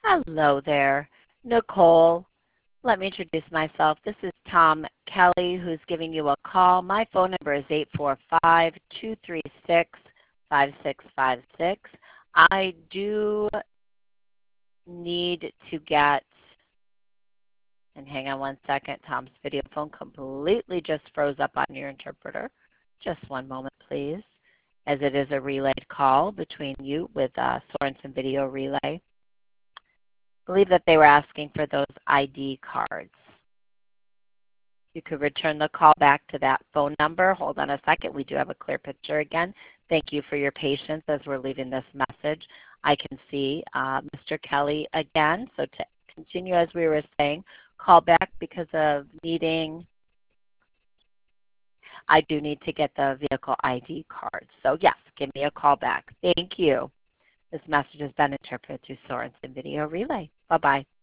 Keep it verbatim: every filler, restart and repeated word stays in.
Hello there, Nicole. Let me introduce myself. This is Tom Kelly, who's giving you a call. My phone number is eight four five, two three six, five six five six. I do need to get, and hang on one second, Tom's video phone completely just froze up on your interpreter. Just one moment, please, as it is a relayed call between you with uh, Sorensen Video Relay. I believe that they were asking for those I D cards. You could return the call back to that phone number. Hold on a second. We do have a clear picture again. Thank you for your patience as we're leaving this message. I can see uh, Mister Kelly again. So to continue, as we were saying, call back because of needing, I do need to get the vehicle I D card. So yes, give me a call back. Thank you. This message has been interpreted through Sorensen Video Relay. Bye-bye.